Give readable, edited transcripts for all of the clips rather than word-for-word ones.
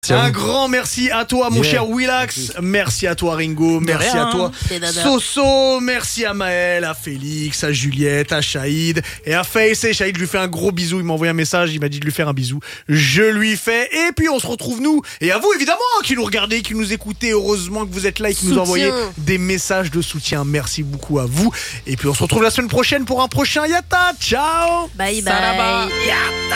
Un grand merci à toi, mon cher Willax. Merci à toi, Ringo. Merci à toi, Soso. Merci à Maël, à Félix, à Juliette, à Shahid et à Face. Et Shahid, je lui fais un gros bisou. Il m'a envoyé un message. Il m'a dit de lui faire un bisou. Je lui fais. Et puis, on se retrouve, nous. Et à vous, évidemment, qui nous regardez, qui nous écoutez. Heureusement que vous êtes là et qui nous envoyez des messages de soutien. Merci beaucoup à vous. Et puis, on se retrouve la semaine prochaine pour un prochain Yatta. Ciao. Bye bye. Saraba. Yatta.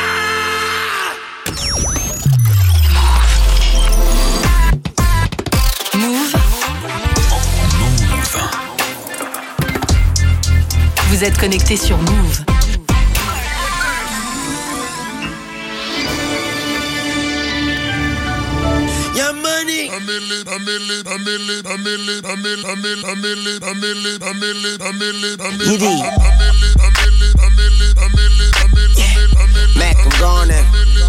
Vous êtes connecté sur Move. Your money. Mac, I'm gone now.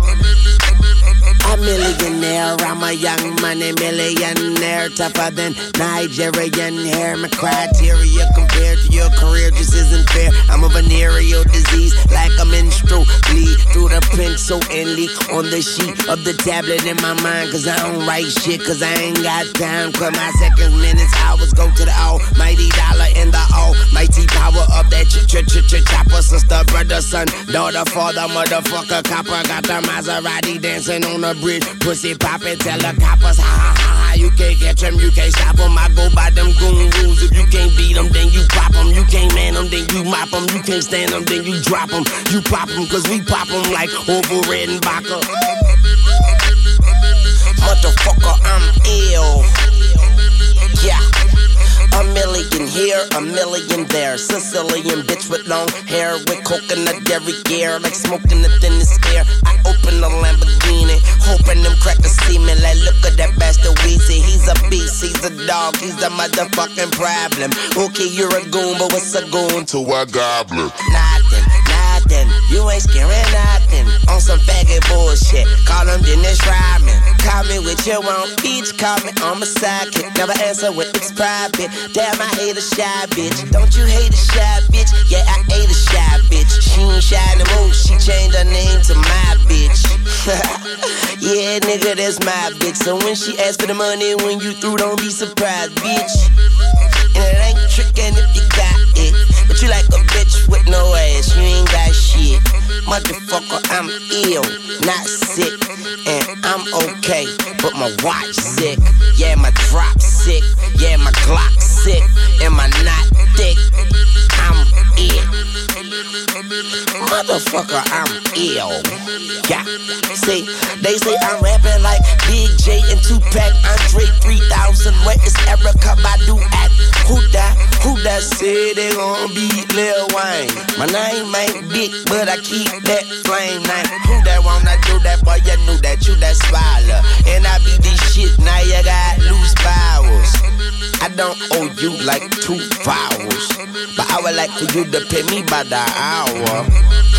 A millionaire, I'm a young money millionaire, tougher than Nigerian hair. My criteria compared to your career just isn't fair. I'm a venereal disease, like a menstrual bleed through the pencil and leak on the sheet of the tablet in my mind. Cause I don't write shit, cause I ain't got time. Cause my seconds, minutes, hours go to the almighty dollar and the almighty power of that chopper. Sister, brother, son, daughter, father, motherfucker, copper. Got the Maserati dancing on the bridge, pussy poppin', tell the coppers, ha ha ha ha. You can't catch them, you can't stop them. I go by them goon rules. If you can't beat them, then you pop them. You can't man them, then you mop them. You can't stand them, then you drop them. You pop them, cause we pop them like Ovo Red and Baca. Motherfucker, I'm ill. Yeah. A million here, a million there. Sicilian bitch with long hair, with coconut dairy gear, like smoking the thinnest air. I open the Lamborghini, hoping them crackers see me. Like, look at that bastard Weezy. He's a beast, he's a dog, he's the motherfucking problem. Okay, you're a goon, but what's a goon to a goblin? Nothing, you ain't scaring nothing. On some faggot bullshit, call him Dennis Rodman. Call me with your own beach, call me on my sidekick. Never answer when it's private. Damn, I hate a shy bitch. Don't you hate a shy bitch? Yeah, I hate a shy bitch. She ain't shy no more, she changed her name to my bitch. Yeah, nigga, that's my bitch. So when she asks for the money, when you through, don't be surprised, bitch. And it ain't trickin' if you got it. But you like a bitch with no ass, you ain't got shit. Motherfucker, I'm ill, not sick. And I'm okay, but my watch sick. Yeah, my drop sick. Yeah, my Glock sick. And my knot thick. I'm ill. Motherfucker, I'm ill. Yeah, see, they say I'm rapping like Big J and Tupac, Andre 3000. Where is Erykah Badu at? Who that say they gon' beat Lil Wayne? My name ain't big, but I keep that flame name. Who that wanna do that, boy? You knew that, you that spoiler. And I be this shit, now you got loose powers. I don't owe you like 2 vowels, but I would like for you to pay me by the hour.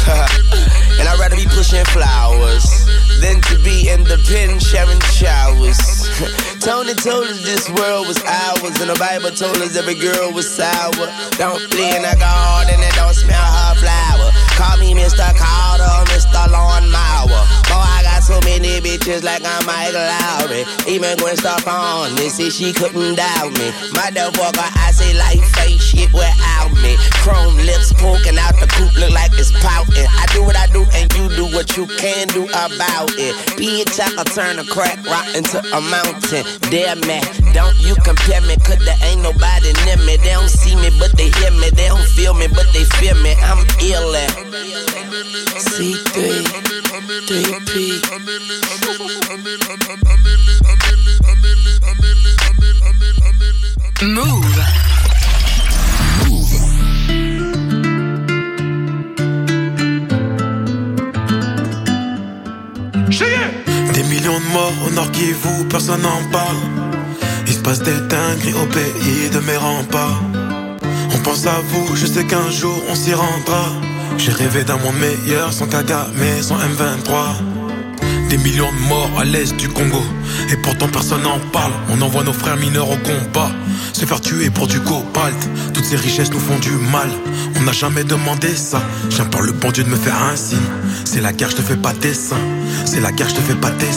And I'd rather be pushing flowers than to be in the pen sharing showers. Tony told us this world was ours, and the Bible told us every girl was sour. Don't play in the garden and don't smell her flower. Call me Mr. Carter, Mr. Lawnmower. Boy, I got so many bitches like I'm Michael Lowry. Even Gwen Stefani said she couldn't doubt me. Motherfucker, I say life ain't shit without me. Chrome lips poking out the coop, look like it's pouting. I do what I do and you do what you can do about it. Bitch, I can turn a crack rock into a mountain. Damn man, don't you compare me, cause there ain't nobody near me. They don't see me, but they hear me. They don't feel me, but they feel me. I'm ill at C3, 3P. Move. Des millions de morts au nord qui vous, personne n'en parle. Il se passe des dingueries au pays de mes remparts. On pense à vous, je sais qu'un jour on s'y rendra. J'ai rêvé d'un monde meilleur, sans Kagame, sans M23. Des millions de morts à l'est du Congo, et pourtant personne n'en parle. On envoie nos frères mineurs au combat, se faire tuer pour du cobalt. Toutes ces richesses nous font du mal, on n'a jamais demandé ça. J'implore le bon Dieu de me faire un signe. C'est la guerre, je te fais pas dessin. C'est la guerre, je te fais pas dessin.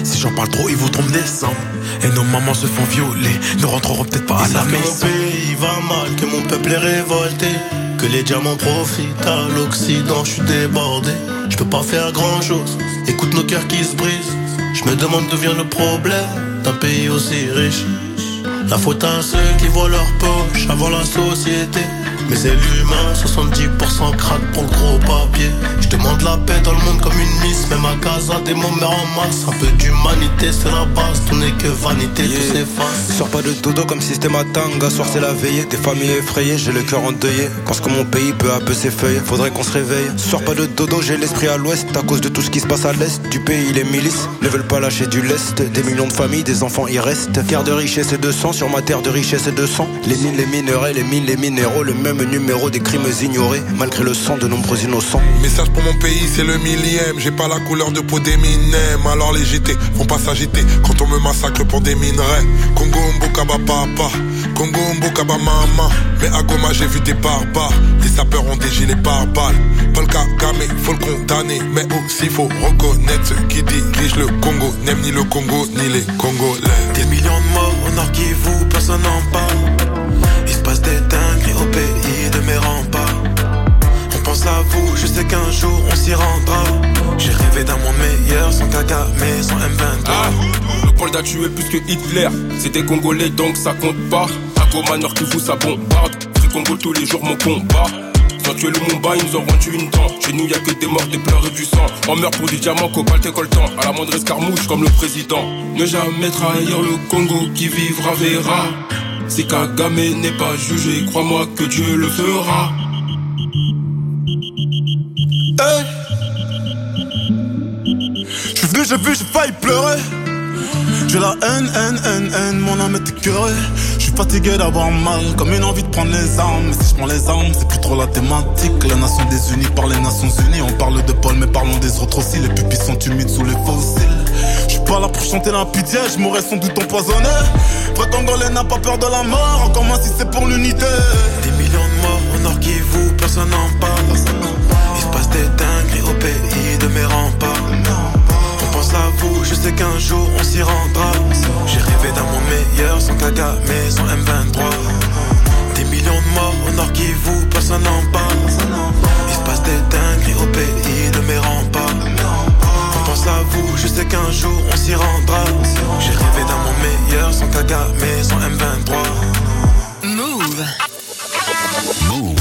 Si j'en parle trop, ils voudront me descendre. Et nos mamans se font violer, ne rentreront peut-être pas à la maison. Mon pays va mal, que mon peuple est révolté, que les diamants profitent à l'Occident. Je suis débordé, je peux pas faire grand chose. Écoute nos cœurs qui se brisent. Je me demande d'où vient le problème d'un pays aussi riche. La faute à ceux qui voient leur poche avant la société. Mais c'est l'humain, 70% craque pour le gros papier. Je demande la paix dans le monde comme une miss. Même à casa, des mots mais en masse. Un peu d'humanité, c'est la base. Tout n'est que vanité, tout s'efface. Sors pas de dodo comme si c'était ma tanga. Soir c'est la veillée, des familles effrayées. J'ai le cœur endeuillé, pense que mon pays peu à peu s'effeuille. Faudrait qu'on se réveille. Sors pas de dodo, j'ai l'esprit à l'ouest. À cause de tout ce qui se passe à l'est du pays, les milices ne veulent pas lâcher du lest. Des millions de familles, des enfants y restent. Terre de richesse et de sang, sur ma terre de richesse et de sang. Les mines, les minerais, les mines, les minéraux. Le même numéro des crimes ignorés, malgré le sang de nombreux innocents. Message pour mon pays, c'est le millième. J'ai pas la couleur de peau d'Eminem. Alors les JT vont pas s'agiter quand on me massacre pour des minerais. Congo Mbokaba papa, Congo Mbokaba maman. Mais à Goma j'ai vu des barbares. Les sapeurs ont des gilets pare-balles. Paul Kagame, faut le condamner. Mais aussi faut reconnaître ceux qui dirigent le Congo. N'aiment ni le Congo ni les Congolais. Des millions de morts au Nord Kivu, personne n'en parle. Il se passe des dingueries au pays de mes remparts. On pense à vous, je sais qu'un jour on s'y rendra. J'ai rêvé d'un monde meilleur, sans Kagame, sans M23. Le Polda tué plus que Hitler. C'était Congolais donc ça compte pas. À Goma, Nord Kivu ça bombarde. Free Congo tous les jours mon combat. Sans tuer le Mumbai, ils nous ont rendu une dent. Chez nous y'a que des morts, des pleurs et du sang. On meurt pour du diamant, cobalt et coltan. À la moindre escarmouche comme le président. Ne jamais trahir le Congo, qui vivra verra. Si Kagame n'est pas jugé, crois-moi que Dieu le fera. Hey. J'suis venu, j'ai vu, j'ai failli pleurer. J'ai la haine, mon âme est écœurée. J'suis fatigué d'avoir mal, comme une envie de prendre les armes. Mais si j'prends les armes, c'est plus trop la thématique. La nation désunies par les Nations Unies. On parle de Paul, mais parlons des autres aussi. Les pupilles sont humides sous les fossiles. J'suis pas là pour chanter la pitié, j'mourrais sans doute empoisonné. Vrai Congolais n'a pas peur de la mort, encore moins si c'est pour l'unité. Des millions de morts au Nord Kivu, personne n'en parle. Il se passe des dingueries au pays de mes remparts. On pense à vous, je sais qu'un jour on s'y rendra. J'ai rêvé d'un monde meilleur, sans Kagame, sans M23. Des millions de morts au Nord Kivu, personne n'en parle. Il se passe des dingueries au pays de mes remparts. On pense à vous, je sais qu'un jour on s'y rendra. J'ai rêvé d'un monde meilleur, sans Kagame, sans M23. Move. Move.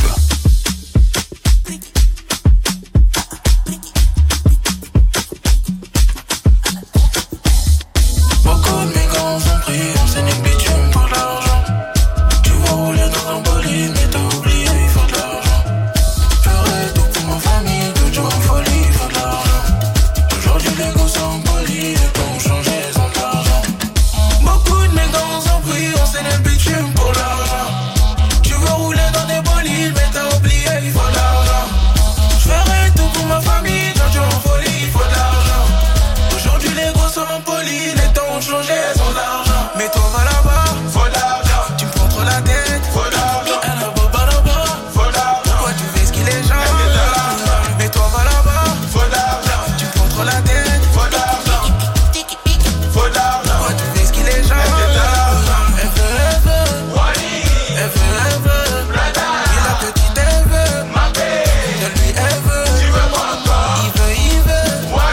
Beaucoup de migrants ont pris, enseignent le bitume pour l'argent. Tu vas rouler dans un bolide, mais t'as oublié, il faut de l'argent. Ferai tout pour ma famille, de jours en folie, il faut de l'argent. Aujourd'hui les gosses sont polis, les temps ont changé, ils ont de l'argent. Beaucoup de migrants ont pris, enseignent le bitume pour l'argent. Tu vas rouler dans des bolides, mais t'as oublié, il faut de l'argent. Ferai tout pour ma famille, de jours en folie, il faut de l'argent. Aujourd'hui les gosses sont polis, les temps ont changé, ils ont de l'argent. Mais toi va là-bas, faut de l'argent. Tu me prends trop la tête, faut de l'argent. Elle a beau là-bas, faut de l'argent. Pourquoi tu fais ce qu'il est genre? Mais toi va là-bas, faut de l'argent. Tu me prends trop la tête, faut de l'argent. Faut de l'argent. Pourquoi tu fais ce qu'il est genre? Elle veut, elle veut. Elle veut. Et la petite elle veut. De lui elle veut. Il veut. Il veut.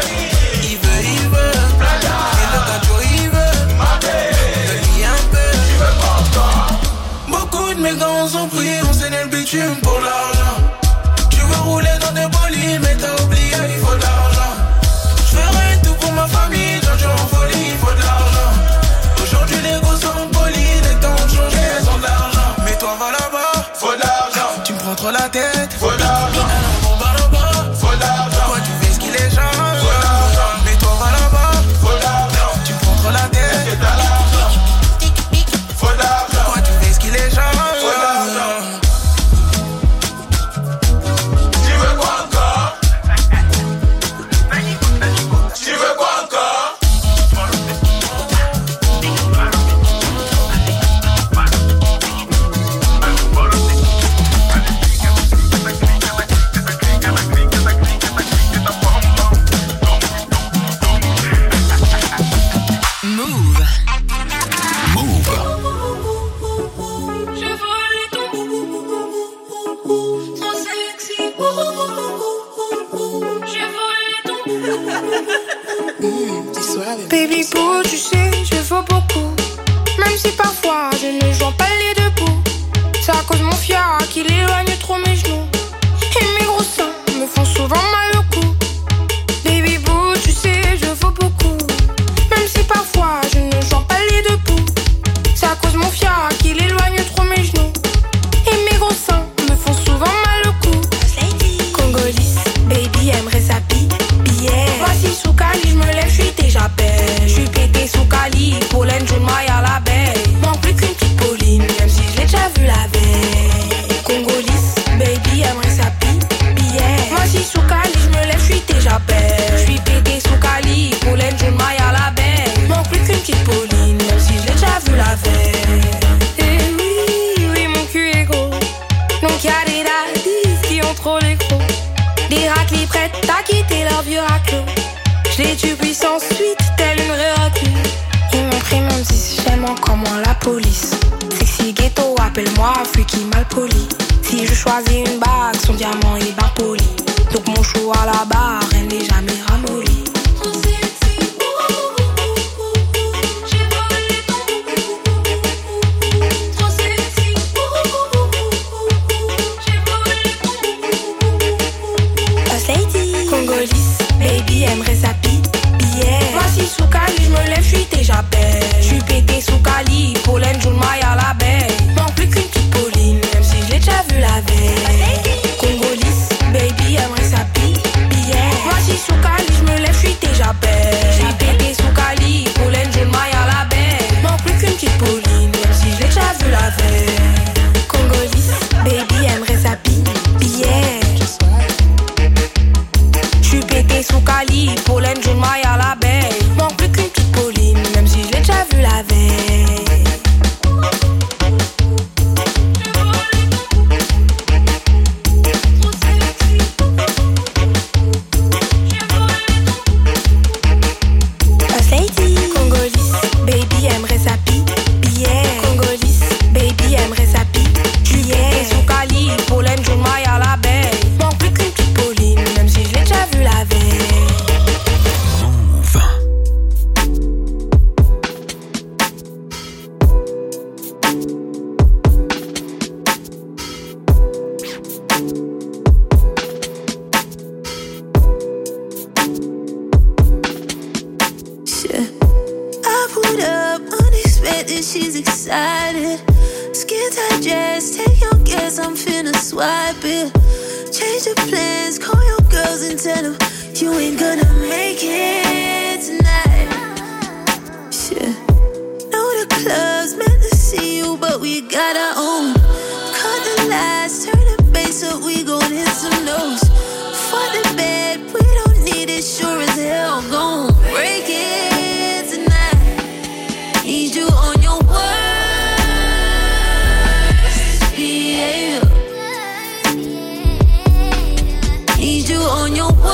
Et le cadeau il veut. De lui un peu. Beaucoup de migrants ont pris, on saignait le bitume pour l'argent. Tu veux rouler dans des bolides, mais t'as oublié, il faut de l'argent. J'ferai tout pour ma famille, Jojo en folie, il faut de l'argent. Aujourd'hui les gosses sont polis, les temps ont changé, ils ont de l'argent. Mais toi va là-bas, faut de l'argent. Tu me prends trop la tête, faut de l'argent. Faut de l'argent. Pourquoi tu fais ce qu'il est genre? Faut de l'argent. Mais toi va là-bas, faut de l'argent. Tu me prends trop la tête, faut de l'argent. Faut de l'argent. Pourquoi tu fais ce qu'il est genre? Faut de l'argent. Move. Move. Je vole ton trop sexy. Je vole ton Baby boo, tu sais, je vaux beaucoup. Même si parfois je ne joue pas les deux bouts. C'est à cause de mon fiac qu'il éloigne trop mes genoux. Et mes gros seins me font souvent mal au cou. Baby boo, tu sais, je vaux beaucoup. Même si parfois je ne joue pas les deux bouts. C'est à cause de mon fiac qu'il éloigne trop mes genoux. Et mes gros seins me font souvent mal au cou. Congolise, baby aimerait sa billet. Voici sous Cali, je me lève, je suis déjà belle. Je suis pété sous Cali, pollen, jaune, maille à la baie. Manque plus qu'une petite Pauline, même si je l'ai déjà vu la veille. Congolise, baby aimerait sa billet. Voici sous Cali, je me lève, je suis déjà belle. Je suis pété sous Cali, pollen, jaune, maille à la baie. Manque plus qu'une petite Pauline, même si je l'ai déjà vu la veille. Et oui, mon cul est gros. Donc y'a des daddies qui ont trop les crocs. Des raclis prêtes à quitter leur vieux raclo. Je les tue puissance suite, telle une réacule. Ils m'ont pris mon 10, j'aime encore moins la police. Sexy ghetto, appelle-moi freaky mal poli. Si je choisis une bague, son diamant est bien poli. Donc mon chou à la barre, elle n'est jamais ramollie. Congolise, baby aimerait sa billet. Voici sous Cali, je me lève, je suis déjà belle. Je suis pété sous Cali, pollen, jaune, maille à la baie. Manque plus qu'une petite Pauline, même si je l'ai déjà vu la veille. Congolise, baby aimerait sa billet. Voici sous Cali, je me lève, je suis déjà belle. Je suis pété sous Cali, pollen, jaune, maille à la baie. Manque plus qu'une petite Pauline, même si je l'ai déjà vu la veille. Congolise, baby aimerait sa billet. J'suis pété sous Cali, pollen, jaune, maille à la baie. Manque plus qu'une petite Pauline, même si je l'ai déjà vu la veille. Congolise, baby aimerait sa billet. Congolise, baby aimerait sa billet. J'suis pété sous Cali, pollen, jaune, maille à la baie. Manque plus qu'une petite Pauline, même si je l'ai déjà vu la veille. I put up unexpected, she's excited. Skin tight dress, take your guess, I'm finna swipe it. Change the plans, call your girls and tell them you ain't gonna make it tonight. Shit. Know the club's meant to see you, but we got our own. Cut the lights, turn the bass up, we gon' hit some notes. Fuck the bed, we don't need it, sure as hell gon' break it tonight. Need you on your worst behavior. Need you on your worst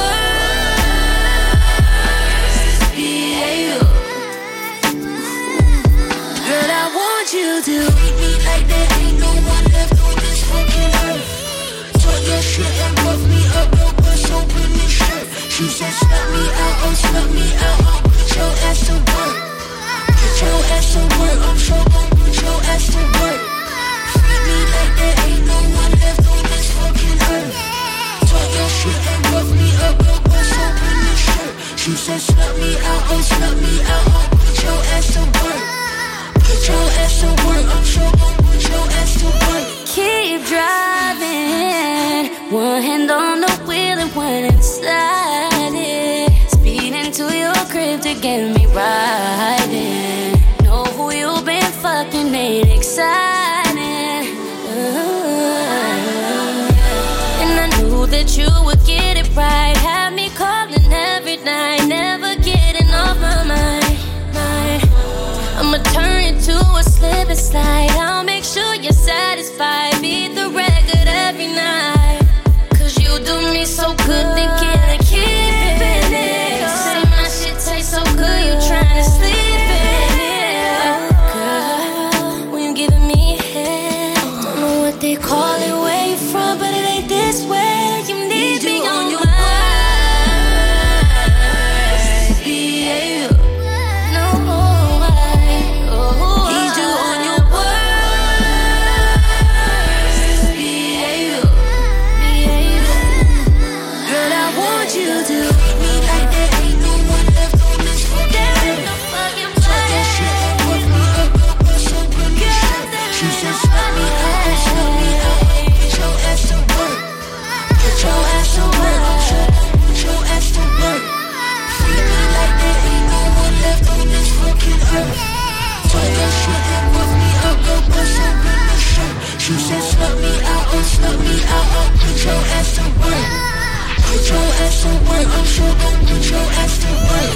behavior. Girl, I want you to treat me like there ain't no one left on this fucking earth. Talk your shit and rough me up, your bust open this shirt. She said slap me out, oh slap me out, oh put your ass to work. Put your ass to work, I'm sure gon' put your ass to work. Treat me like there ain't no one left on this fucking earth. Talk your shit and rough me up, your bust open this shirt. She said slap me out, oh slap me out, oh put your ass to work. Put your ass to work, I'm sure gon' put your ass to work. Keep driving, one hand on the wheel and one inside it. Speeding to your crib to get me riding. Know who you've been fucking, ain't exciting. And I knew that you would get it right. Have me calling every night, never getting off my mind. I'ma turn you to a slip and slide. I'll make sure you're satisfied. Beat the record every night. Cause you do me so good, thinking I keep it. Say my shit tastes so good, you tryna sleep it. She said slut me out, oh put your ass to work. Put your ass to work, I'm sure gon' put your ass to work.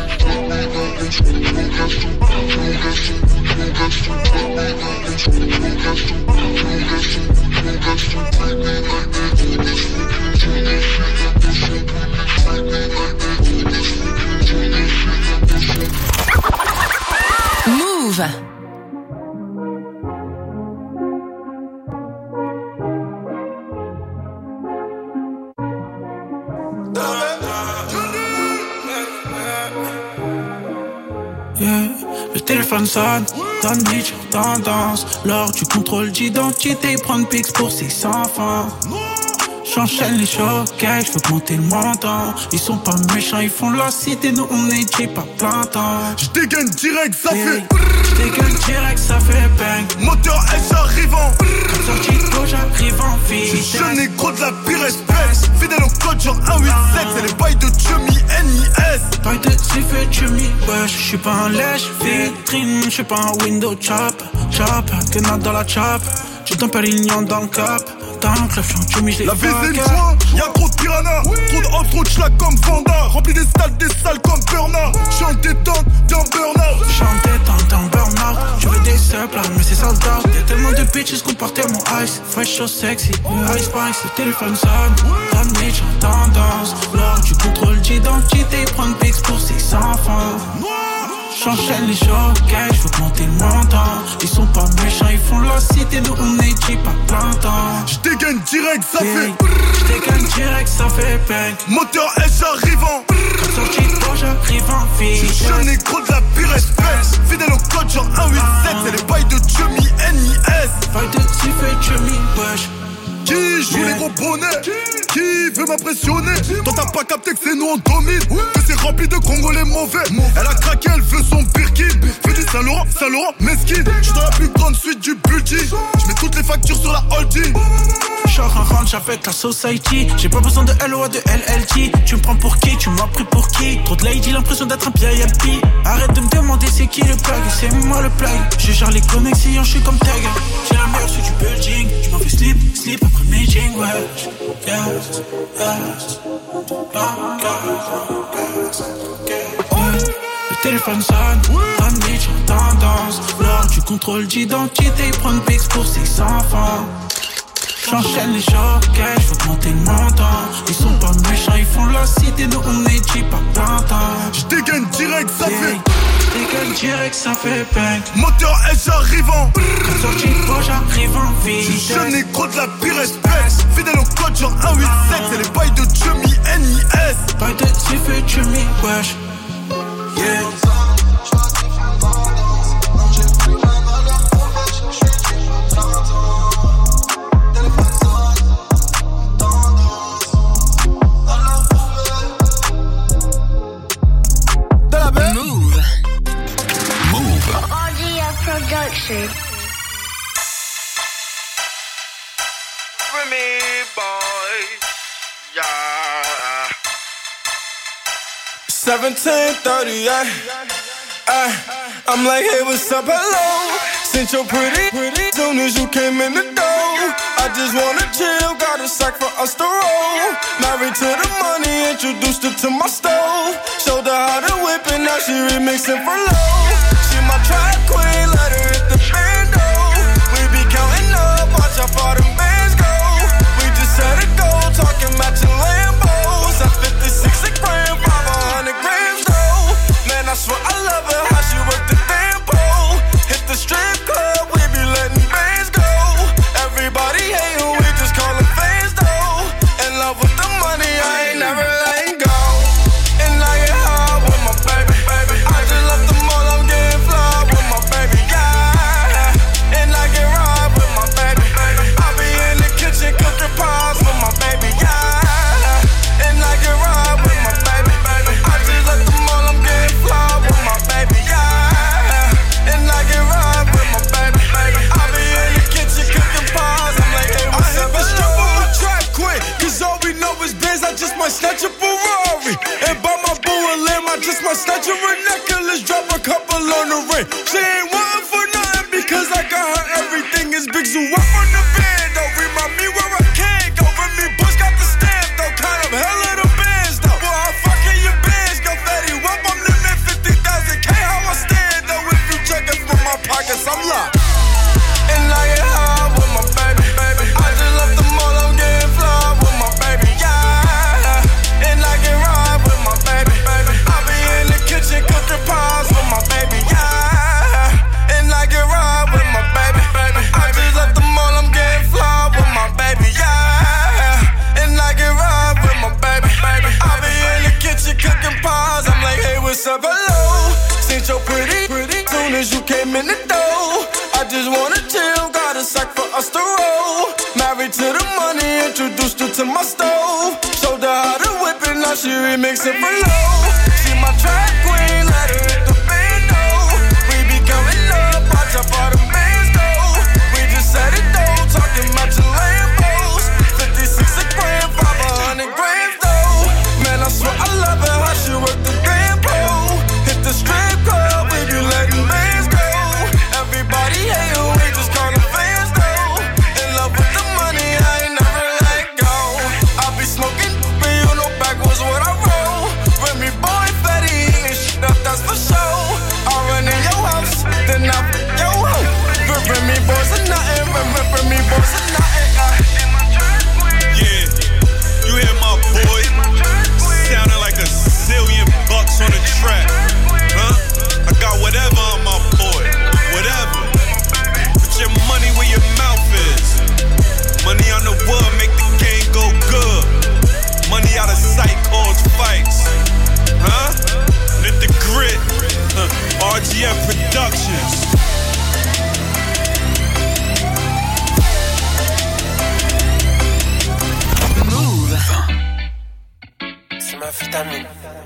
Move. Yeah. Le téléphone sonne, donne sur tendance. Lors du contrôle d'identité, prendre Pix pour ses enfants. J'enchaîne les chocs, je veux monter le montant. Ils sont pas méchants, ils font la cité, nous on est cheap à plein temps. J'dégaine direct, ça fait. J'dégaine direct, ça fait bang. Moteur S arrivant. Comme sorti de gauche, j'arrive en vitesse. Je négro de la pire espèce. Fidèle au code genre 187. C'est les bails de Chummy NIS. Bails de Tiffet, Chummy, wesh. J'suis pas un lèche vitrine, j'suis pas un window chop. Que n'a dans la chop. Tu t'en Perignon dans le cap. Dans le club, Chummy, j'l'ai la vie c'est une joie, y'a trop de piranha. Trop de hop, trop de schlag comme Vanda. Rempli des salles comme Bernard. J'suis en détente, d'un burn-out. J'suis en détente, d'un burn-out. Je veux des supplies, mais c'est sold out. Y'a tellement de bitches qu'on part tellement ice. Fresh, so sexy, ice spice. Le téléphone sonne, donne bitch en tendance. Lors du contrôle d'identité, prendre Pix pour ses enfants. J'enchaîne les chocs, je veux monter le montant. Ils sont pas méchants, ils font la cité, nous on est cheap à plein temps. J'dégaine direct, ça fait. J'dégaine direct, ça fait bang. Moteur S arrivant. Comme sorti de gauche, j'arrive en vitesse. Je négro de la pire espèce. Fidèle au code genre 187. C'est les bails de Chummy NIS. Bails de Tiffet, Chummy, wesh. Qui joue les gros bonnets? Qui veut m'impressionner? Toi t'as pas capté que c'est nous on domine. Que c'est rempli de Congolais mauvais. Elle a craqué, elle veut son Birkin. Fais du Saint-Laurent, mesquine. J'suis dans la plus grande suite du budget. J'mets toutes les factures sur la holding. J'sors un ranch avec la society. J'ai pas besoin de LOA, de LLT. Tu me prends pour qui? Tu m'as pris pour qui? Trop de lady, l'impression d'être un VIP. Arrête de me demander c'est qui le plug. C'est moi le plug. Je gère les connexions, j'suis comme tag. J'ai la meilleure suite du building. J'm'en fais slip après meeting, wesh. Yes. Le téléphone sonne, donne bitch en tendance. Lors du contrôle d'identité, prendre Pix pour ses enfants. J'enchaîne les chocs, je veux monter le montant. Ils sont pas méchants, ils font la cité, nous on est cheap à plein temps. J'dégaine direct, ça fait. J'dégaine direct, ça fait bang. Moteur S arrivant. Comme sorti de gauche, j'arrive en vitesse. Je négro de la pire espèce. Fidèle au code genre 187. C'est les bails de Chummy NIS. Bails de Tiffet, Chummy, wesh. Yeah. Production. Remy boy, yeah. 17:38. I'm like, hey, what's up, hello? Since you're pretty, soon as you came in the door. I just wanna chill, got a sack for us to roll. Married to the money, introduced her to my stove. Showed her how to whip it, now she remixing for low. She my track queen, let her hit the bando. We be counting up, watch how far them bands go. We just set a goal, talking matching Lambos. At 56 a gram, 500 grams though. Man, I swear I love her, how she work the damn pole. Hit the strip club, we be letting bands go. Everybody hate who we just call them fans though. In love with the money, I ain't never letting go. And I get high with my baby. I just left the mall, I'm getting fly with my baby, yeah. And I get ride with my baby. I be in the kitchen cooking pies with my baby, yeah. And I get ride with my baby. I just left the mall, I'm getting fly with my baby, yeah. And I get ride with my baby. I be in the kitchen cooking pies, I'm like, hey, what's up? I strip on my track quick, cause all we know is Benz, I just might snatch a Ferrari. And buy my boo a limb, I just might snatch her a necklace, drop a couple on the ring. She ain't wantin' for nothing because I got her everything is big, so I'm on I guess I'm locked. And I get high with my baby. I just left the mall, I'm getting fly with my baby. Yeah. And I get ride with my baby. I be in the kitchen cooking pies with my baby. Yeah. And I get ride with my baby. I just left the mall, I'm getting fly with my baby. Yeah. And I get ride with my baby. I be in the kitchen cooking pies. I'm like, hey, what's up, hello? Since you're pretty, soon as you came in the door, I just wanna chill, got a sack for us to roll. Married to the money, introduced her to my stove. Showed her how to whip it, now she remixing for low. She my track queen, let her hit the bando. We be coming up, watch out for the bands though. We just set it though, talking about your Lambos. 56 a gram, 500 grams though. Man, I swear I love her, how she work the damn pole. Hit the strip club, we be letting bands go. Everybody hate her, we just call them fans though. In love with the money, I ain't never let go. I be smoking, but you know backwards what I roll. Remy boy, Fetty, and shit up, that's for sure. I run in your house, then I yo ho. Remy boys are nothing, Remy boys are nothing. Yeah, you hear my boy sounding like $1 zillion on the track, huh? I got whatever on my boy, whatever. Put your money where your mouth is. Money on the wood make the game go good. Money out of sight cause fights, huh? Let the grit, RGF Productions. Move. C'est ma vitamine.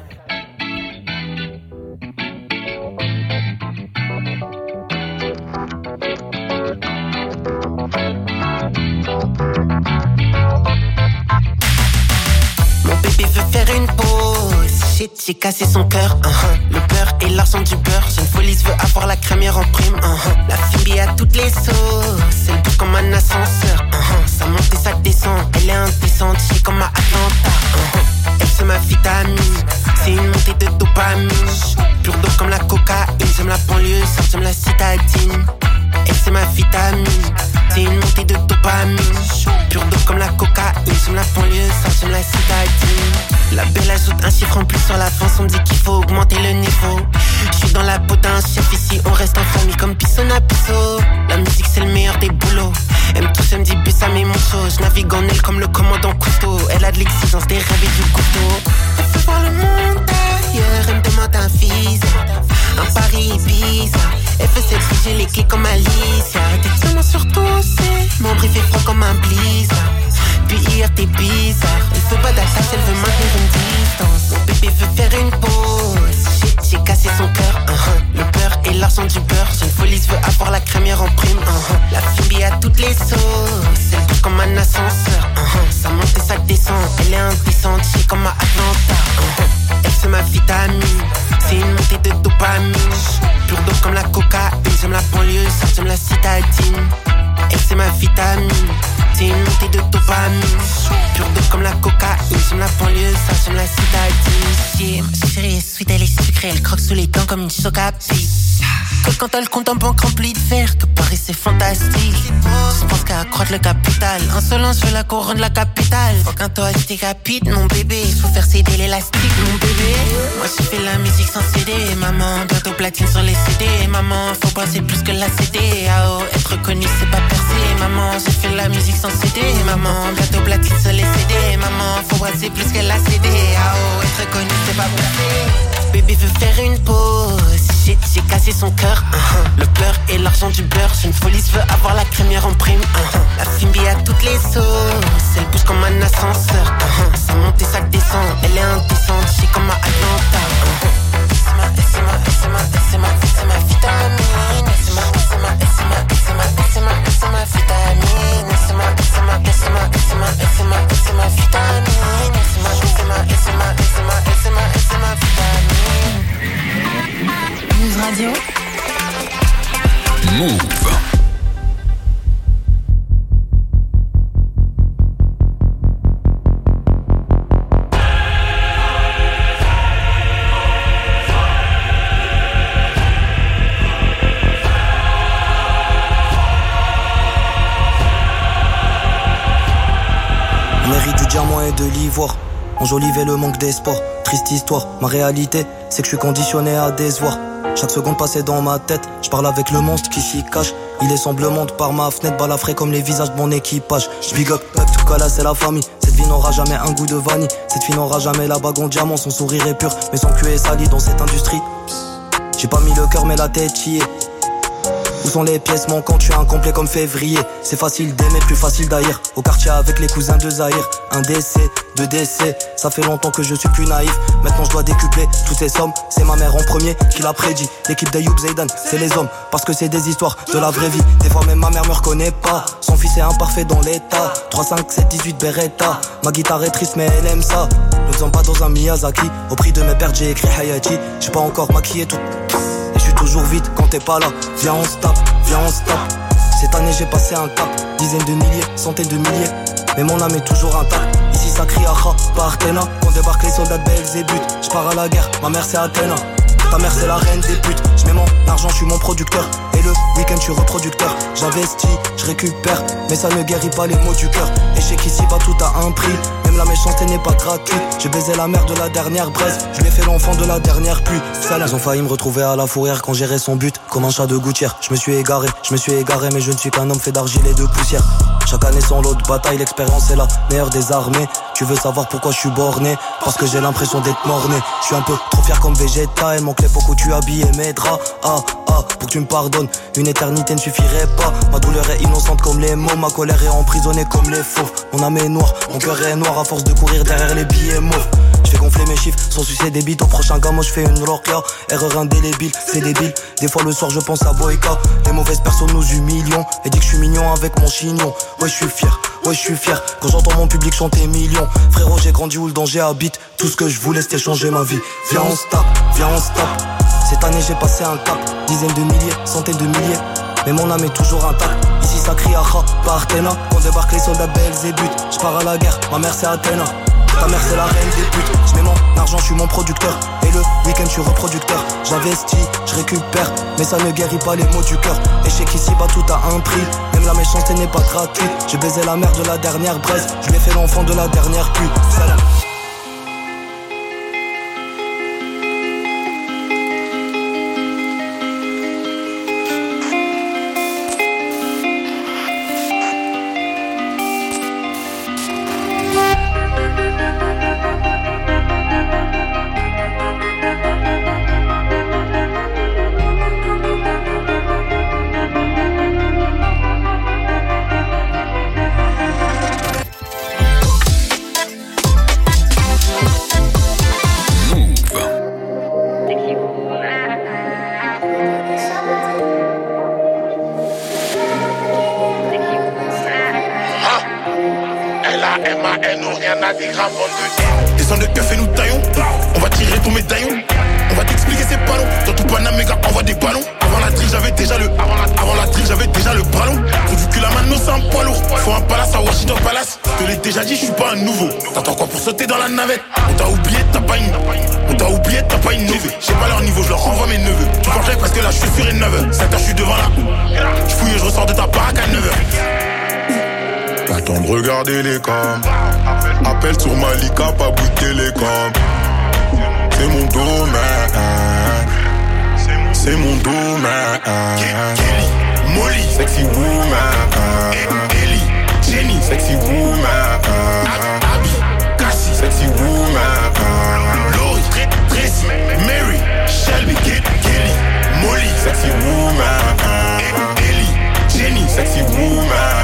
Mon bébé veut faire une pause. Shit, j'ai cassé son cœur. Le beurre et l'argent du beurre. Jeune Folies veut avoir la crémière en prime. La fille à toutes les sauces. Elle bouge comme un ascenseur. Ça monte et ça descend. Elle est indécente, j'ai comme à Atlanta. Elle c'est ma vitamine. C'est une montée de dopamine. Pure d'eau comme la cocaïne. J'aime la banlieue, ça j'aime la citadine. Elle c'est ma vitamine. C'est une montée de dopamine. Pure d'eau comme la cocaïne. J'aime la banlieue, ça j'aime la citadine. La belle ajoute un chiffre en plus sur l'avance. On me dit qu'il faut augmenter le niveau. J'suis dans la peau d'un chef ici. On reste en famille comme Pissona Pisso. La musique c'est le meilleur des boulots. Elle me touche, elle me dit bus à mes manchots. J'navigue en elle comme le commandant Cousteau. Elle a de l'exigence, des rêves et du couteau. Elle veut voir le monde ailleurs. Elle me demande un visa. Un Paris Ibiza. Elle veut s'exiger les clés comme Alicia. T'es tellement sur tout, c'est mon brief est froid comme un blizzard. Puis hier t'es bizarre. Elle veut pas d'attache, elle veut maintenir une distance. Mon bébé veut faire une pause. Shit, j'ai cassé son cœur. Le beurre et l'argent du beurre. Jeune Folies veut avoir la crémière en prime. La fille à toutes les sauces. Elle bouge comme un ascenseur. Ça monte et ça descend. Elle est indécente, j'ai comme à Atlanta. Elle c'est ma vitamine. C'est une montée de dopamine. Pure d'eau comme la cocaïne. J'aime la banlieue, ça j'aime la citadine. Elle c'est ma vitamine. C'est une montée de dopamine. Pure d'eau comme la cocaïne. J'aime la banlieue, ça j'aime la citadine. Yeah, ma chérie est sweet, elle est sucrée. Elle croque sous les dents comme une choc-à-pic. Que quand elle compte en banque remplie de verre. Que Paris c'est fantastique. Je pense qu'à accroître le capital. Insolence, je veux la couronne de la capitale. Faut qu'un toi je décapite mon bébé. Faut faire céder l'élastique mon bébé. Moi j'ai fait la musique sans CD. Maman, bientôt platine sur les CD. Maman, faut passer plus que la CD. Ah oh, être reconnu c'est pas percer. Maman, j'ai fait la musique sans CD. Maman, bientôt platine sur les CD. Maman, faut passer plus que la CD. Ah oh, être reconnu c'est pas percer. Bébé veut faire une pause. Shit, j'ai cassé son cœur. Le beurre et l'argent du beurre. Jeune Folies veut avoir la crémière en prime. La fille à toutes les sauces. Elle bouge comme un ascenseur. Ça monte et ça descend. Elle est indécente, j'ai comme à Atlanta. C'est ma vitamine. C'est ma Move Radio. Move. diamant et de l'ivoire. Enjoliver le manque d'espoir, triste histoire. Ma réalité, c'est que je suis conditionné à décevoir. Chaque seconde passée dans ma tête, je parle avec le monstre qui s'y cache. Il est semblement par ma fenêtre, balafré comme les visages de mon équipage. Je big up, tout cas là c'est la famille. Cette vie n'aura jamais un goût de vanille. Cette fille n'aura jamais la bague en diamant. Son sourire est pur, mais son cul est sali dans cette industrie. J'ai pas mis le cœur mais la tête y est. Où sont les pièces manquantes, je suis incomplet comme février. C'est facile d'aimer, plus facile d'ailleurs. Au quartier avec les cousins de Zahir. Un décès, 2 décès. Ça fait longtemps que je suis plus naïf. Maintenant je dois décupler toutes ces sommes. C'est ma mère en premier qui l'a prédit. L'équipe d'Ayoub Zaydan, c'est les hommes. Parce que c'est des histoires de la vraie vie. Des fois même ma mère me reconnaît pas. Son fils est imparfait dans l'état. 3, 5, 7, 18 Beretta. Ma guitare est triste mais elle aime ça. Ne faisons pas dans un Miyazaki. Au prix de mes pertes j'ai écrit Hayati. J'ai pas encore maquillé tout. Et je suis toujours vite quand t'es pas là. Viens on se tape, viens on se tape. Cette année j'ai passé un cap. Dizaines de milliers, centaines de milliers. Mais mon âme est toujours intacte. Ici ça crie Acha, pas Artena. Quand débarquent les soldats de Belzébuth. J'pars à la guerre, ma mère c'est Athéna. Ta mère c'est la reine des putes. J'mets mon argent, j'suis mon producteur. Et le week-end j'suis reproducteur. J'investis, j'récupère. Mais ça ne guérit pas les maux du cœur. Échec ici bas tout a un prix. Même la méchanceté n'est pas gratuite. J'ai baisé la mère de la dernière braise. Je lui ai fait l'enfant de la dernière pluie. Ils ont failli me retrouver à la fourrière quand j'irai son but. Comme un chat de gouttière. Je me suis égaré, mais je ne suis qu'un homme fait d'argile et de poussière. Chaque année sans l'autre bataille, l'expérience est la meilleure des armées. Tu veux savoir pourquoi je suis borné? Parce que j'ai l'impression d'être morné. Je suis un peu trop fier comme Vegeta. Il manque l'époque où tu habillais mes draps. Pour que tu me pardonnes, une éternité ne suffirait pas. Ma douleur est innocente comme les mots. Ma colère est emprisonnée comme les fauves. Mon âme est noire, mon cœur est noir à force de courir derrière les billets mauves. Je fais gonfler mes chiffres sans sucer des bites. Au prochain gamo je fais une roquia. Erreur indélébile, c'est débile. Des fois le soir je pense à Boyka. Les mauvaises personnes nous humilions. Et dis que je suis mignon avec mon chignon. Ouais je suis fier, ouais je suis fier. Quand j'entends mon public chanter millions. Frérot j'ai grandi où le danger habite. Tout ce que je voulais c'était changer ma vie. Viens on se tape, viens on se tape. Cette année j'ai passé un cap. Dizaines de milliers, centaines de milliers. Mais mon âme est toujours intacte. Ici ça crie Acha, pas Arthéna. Quand débarquent les soldats de Belzébuth. J'pars à la guerre, ma mère c'est Athéna. Ta mère c'est la reine des putes. J'mets mon argent, j'suis mon producteur. Et le week-end j'suis reproducteur. J'investis, j'récupère. Mais ça ne guérit pas les maux du cœur. Échec ici bas tout a un prix. Même la méchanceté n'est pas gratuite. J'ai baisé la mère de la dernière braise. Je lui ai fait l'enfant de la dernière pluie. Salam. Descends de keuf et nous taillons. On va tirer ton médaillon. On va t'expliquer c'est pas long. Dans tout Panamega envoie des ballons. Avant la drill j'avais déjà le ballon. Faut du cul la mano c'est un poids lourd. Faut un palace à Washington Palace. Je te l'ai déjà dit je suis pas un nouveau. T'attends quoi pour sauter dans la navette? On t'a oublié t'as pas une neveu. J'ai pas leur niveau je leur renvoie mes neveux. Tu penses parce que là je suis sur une 9h. 7h je suis devant là. Je fouille et je ressors de ta baraque à 9h. Pas le temps de regarder les cams. Appel sur Malika, pas bout de télécom. C'est mon domaine. C'est mon domaine. Kelly, Molly, sexy woman. Ellie, Jenny, sexy woman. Abby, Cassie, sexy woman. Lori, Tracy, Mary, Shelby, Kelly, Molly, sexy woman. Ellie, Jenny, sexy woman.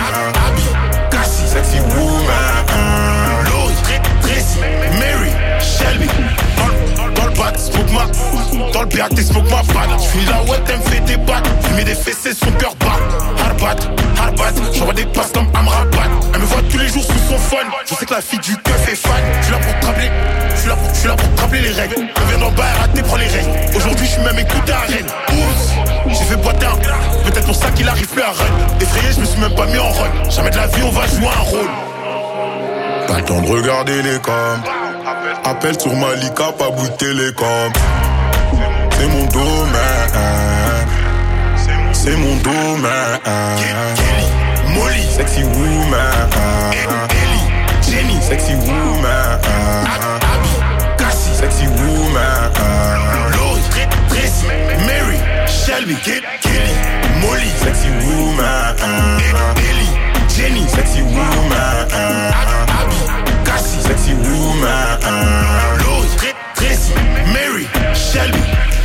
Sexy woman. Lori, Tracy, Mary, Shelby. Dans le bat, smoke ma. Dans le BAT, smoke ma batte. J'finis la wet, elle me fait des battes. J'mets des fessées, son cœur bat. Hard bat. J'envoie des passes comme Amrabat. Elle me voit tous les jours sous son phone. Je sais que la fille du keuf est fan. J'suis là pour te rappeler. J'suis là pour te rappeler les règles. On vient d'en bas, raté, prends les règles. Aujourd'hui, j'suis même écouté à Rennes. Oups, j'ai fait boiter un. Peut-être pour ça qu'il arrive plus à run. Effrayé, je me suis même pas mis en run. Jamais de la vie, on va jouer un rôle. Pas le temps de regarder les coms. Appel sur Malika, pas bout de télécom. C'est mon domaine. C'est mon domaine. Kelly, Molly, sexy woman. Ellie, Jenny, Sexy woman. Cassie. Sexy woman. Lori, Tracy, Mary, Shelby, Kelly, Molly. Sexy woman. Ellie, Jenny. Sexy woman. Abby, Cassie. Sexy woman. Lori, Tracy, Mary, Shelby.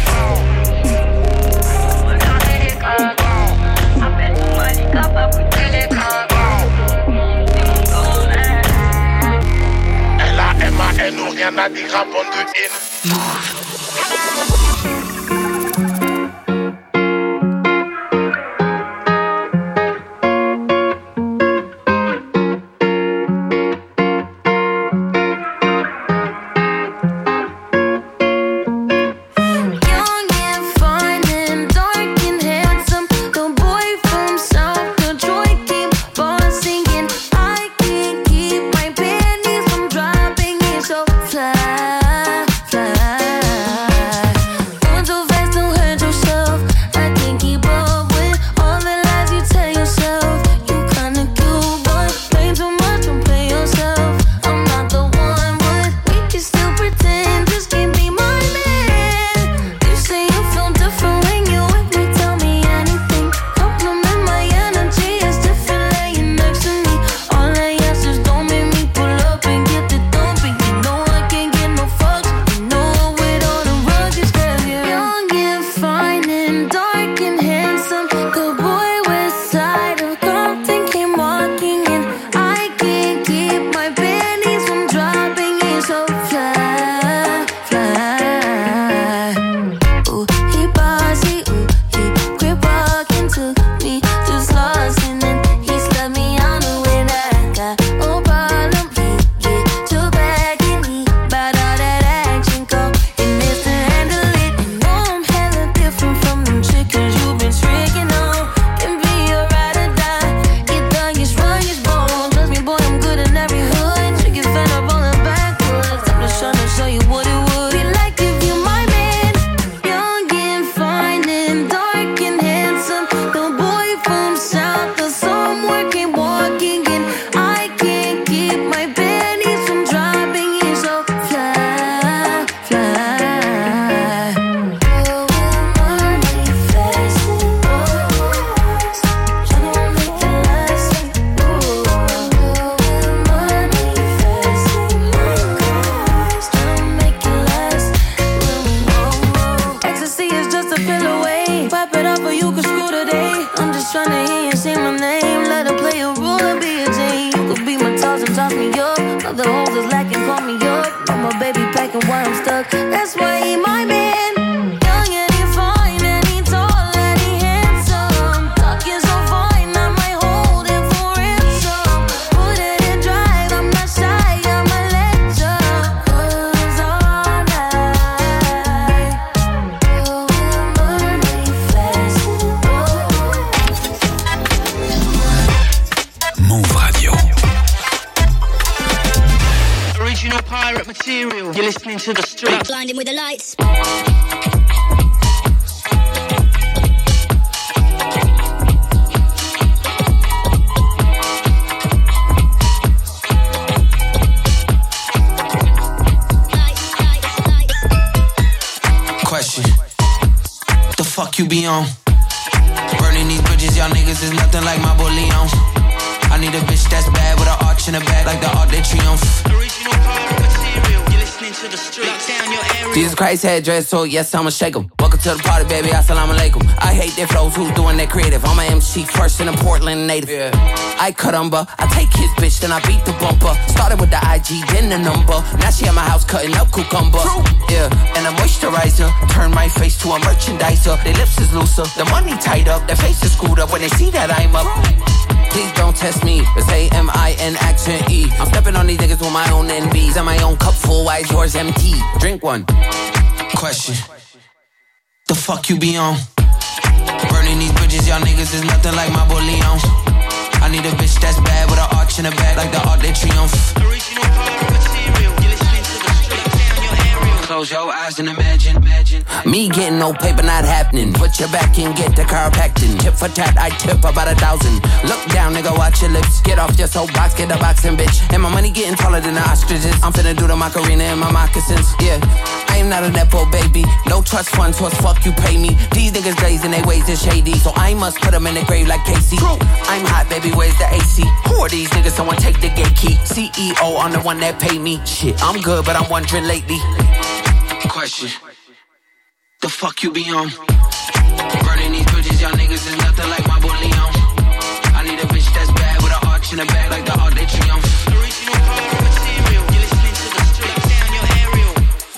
Elle nous rien à dire à bande de haine. To the street. Blind him with the lights. Question. The fuck you be on? Burning these bridges, y'all niggas is nothing like my boy Leon. I need a bitch that's bad with an arch in the back like the Arc de Triomphe. Original pirate material. You're listening to the street. Lock down your area. Jesus Christ headdress, so yes, I'ma shake 'em. Welcome to the party, baby, assalamu alaikum. I hate their flows, who's doing that creative? I'm a MC first and a Portland native. Yeah. I cut umber, I take his bitch, then I beat the bumper. Started with the IG, then the number. Now she at my house cutting up cucumber. Yeah, and a moisturizer, turn my face to a merchandiser. Their lips is looser, the money tied up, their face is screwed up when they see that I'm up. Please don't test me, it's A-M-I-N accent E. I'm stepping on these niggas with my own NBs. And my own cup full, why is yours empty? Drink one. Question. The fuck you be on? Burning these bridges, y'all niggas is nothing like my boy Leon. I need a bitch that's bad with an arch in the back like the Arc de Triomphe. Original pirate material, you're listening to the street. Down your area. close your eyes and imagine. Me getting no paper not happening. Put your back in, get the car packed in. Tip for tat, I tip about 1,000. Look down, nigga, watch your lips. Get off your soapbox, get a boxing, bitch. And my money getting taller than the ostriches. I'm finna do the Macarena in my moccasins. Yeah, I am not a nepo baby. No trust fund, so as fuck you pay me. These niggas glazing their ways is shady, so I must put them in the grave like Casey. I'm hot, baby, where's the AC? Who are these niggas? Someone take the gate key. CEO, I'm the one that pay me. Shit, I'm good, but I'm wondering lately. Question. The fuck you be on? Burning these bridges, y'all niggas is nothing like my boy Leon. I need a bitch that's bad with an arch in the back like the Art de Triomphe. Original power material, you're listening to the street, down your aerial.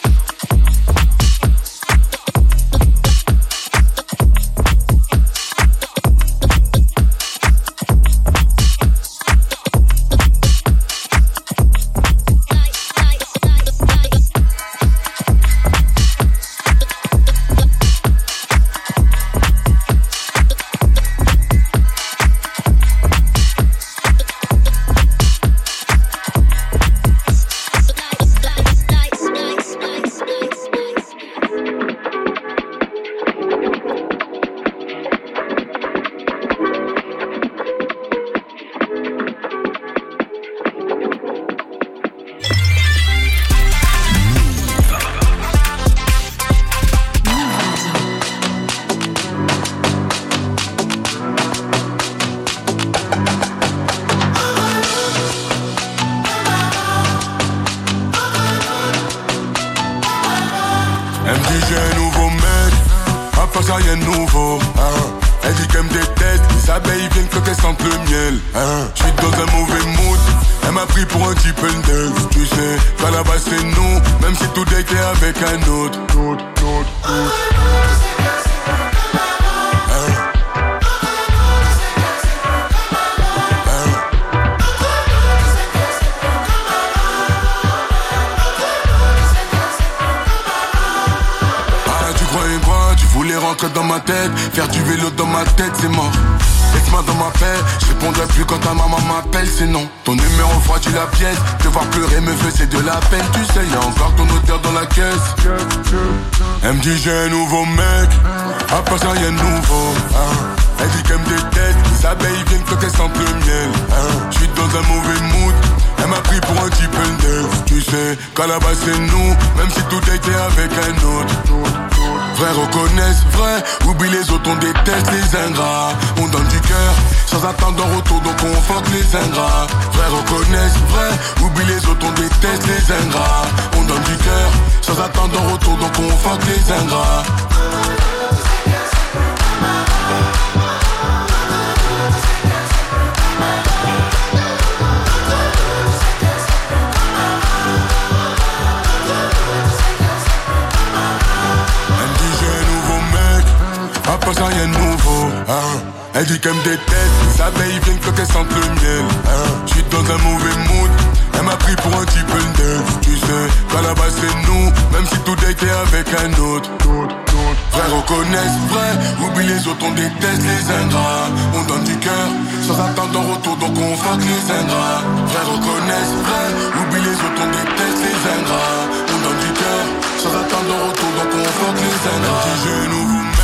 Faire du vélo dans ma tête, c'est mort. Laisse-moi dans ma paix, je répondrai plus quand ta maman m'appelle, c'est non. Ton numéro froidit la pièce, te voir pleurer me faisait de la peine. Tu sais, y'a encore ton odeur dans la caisse. Elle me dit j'ai un nouveau mec, à part ça y'a un nouveau. Elle dit qu'elle me déteste, les abeilles viennent quand elles sentent le miel. J'suis dans un mauvais mood, elle m'a pris pour un type neuf. Tu sais, qu'à la base c'est nous, même si tout était avec un autre. Vrai reconnaissent, vrai, oublie les autres, on déteste les ingrats. On donne du cœur, sans attendre en retour, donc on fuck les ingrats. Vrai reconnaissent, vrai, oublie les autres, on déteste les ingrats. On donne du cœur, sans attendre en retour, donc on fuck les ingrats. Pas ça rien de nouveau, Elle dit qu'elle me déteste, les abeilles viennent quand elles sentent le miel, J'suis dans un mauvais mood, elle m'a pris pour un type neuf. Tu sais, qu'à la base c'est nous, même si tout était avec un autre. Vrai reconnaissent, vrai, oublie les autres, on déteste les ingrats. On donne du cœur, sans attendre en retour, donc on fuck les ingrats. Vrai reconnaissent, vrai, oublie les autres, on déteste les ingrats. On donne du cœur, sans attendre en retour, donc on fuck les ingrats. Elle dit j'ai un nouveau mec.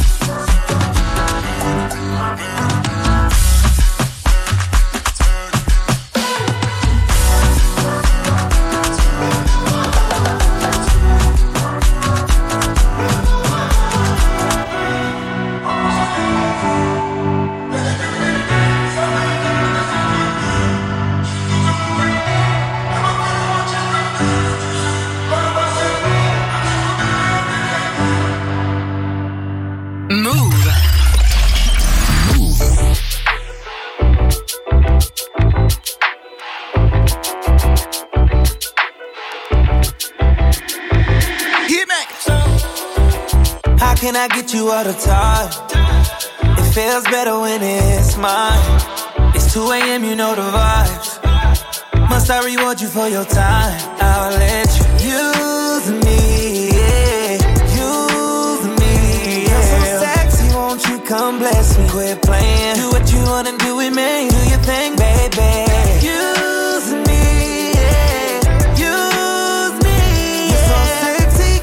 Can I get you all the time? It feels better when it's mine. It's 2 a.m., you know the vibes. Must I reward you for your time? I'll let you use me, yeah. Use me, yeah. You're so sexy, won't you come bless me? Quit playing, do what you wanna do with me. Do your thing, baby. Use me, yeah. Use me, you're so sexy,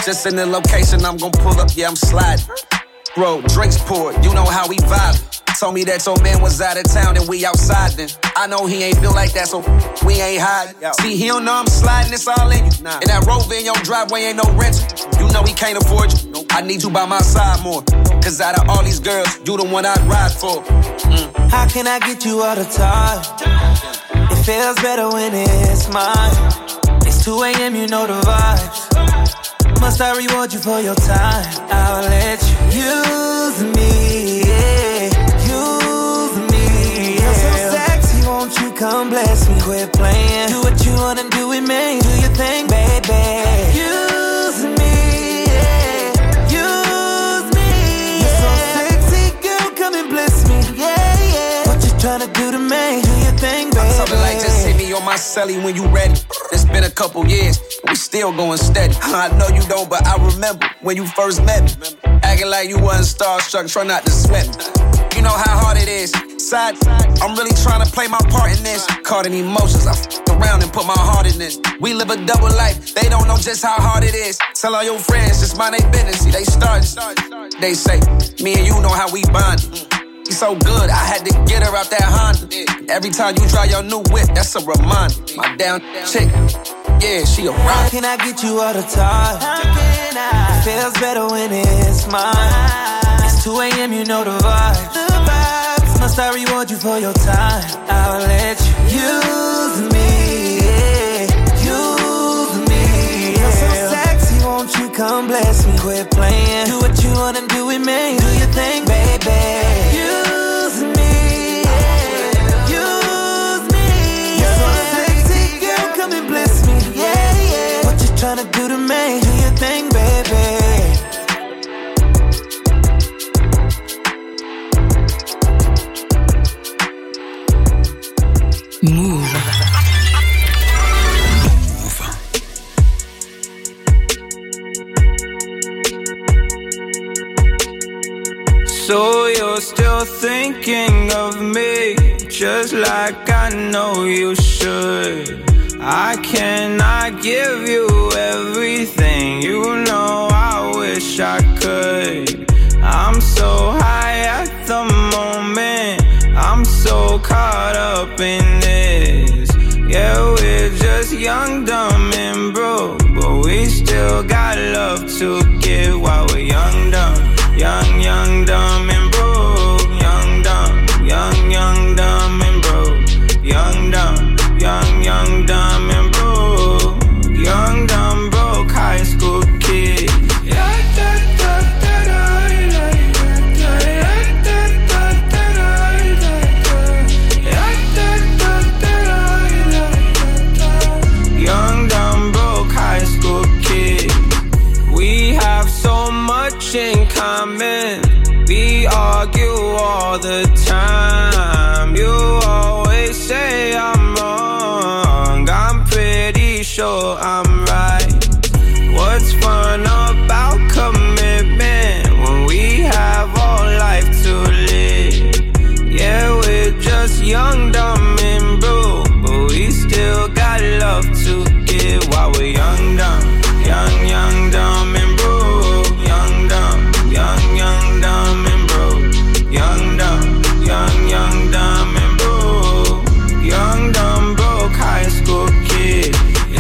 Just in the location, I'm gon' pull up, yeah, I'm sliding. Bro, drinks poured, you know how we vibe. Told me that your man was out of town and we outside then. I know he ain't feel like that, so we ain't hiding. See, he don't know I'm sliding, it's all in you. And that Rover in your driveway ain't no rental. You know he can't afford you. I need you by my side more. Cause out of all these girls, you the one I'd ride for. How can I get you all the time? It feels better when it's mine. It's 2 a.m., you know the vibes. Must I reward you for your time? I'll let you use me, yeah. Use me, yeah. You're so sexy, won't you come bless me? Quit playing, do what you wanna do with me. Do your thing, baby. Use me, yeah. Use me, yeah. You're so sexy, girl, come and bless me, yeah, yeah. What you tryna do to me? Do your thing, baby. I'm talking like just hit me on my celly when you ready. It's been a couple years, we still going steady. I know you don't, but I remember when you first met me. Acting like you wasn't starstruck, try not to sweat me. You know how hard it is. Side, I'm really trying to play my part in this. Caught in emotions, I f***ed around and put my heart in this. We live a double life, they don't know just how hard it is. Tell all your friends, just mind they business. See, they started. They say, me and you know how we bonded. You so good, I had to get her out that Honda. Every time you drive your new whip, that's a reminder. My down chick, yeah, she a rock. How can I get you all the time? It feels better when it's mine. It's 2 a.m., you know the vibes. Must I reward you for your time? I'll let you use me, yeah. Use me, yeah. You're so sexy, won't you come bless me? Quit playing, do what you wanna do with me. Do your thing, baby. Use me, yeah. Use me, yeah. You're so sexy, girl, come and bless me, yeah, yeah. What you tryna do to me? Do your thing, baby. Move. So you're still thinking of me, just like I know you should. I cannot give you everything, you know I wish I could. I'm so high at the moment, I'm so caught up in this. Yeah, we're just young, dumb, and broke, but we still got love to give while we're young, dumb. Young, dumb, and broke. Young, dumb, and broke. Young, dumb, and broke. Young, dumb, broke high school kid. Young, dumb, broke high school kid. We have so much in common. We argue all the time. You always say I'm wrong. I'm pretty sure I'm right. What's fun about commitment when we have all life to live? Yeah, we're just young, dumb, and broke, but we still got love to give while we're young, dumb. Young, dumb, and broke. Young, dumb, and broke. Young, dumb, and broke. Young, dumb, broke high school kid.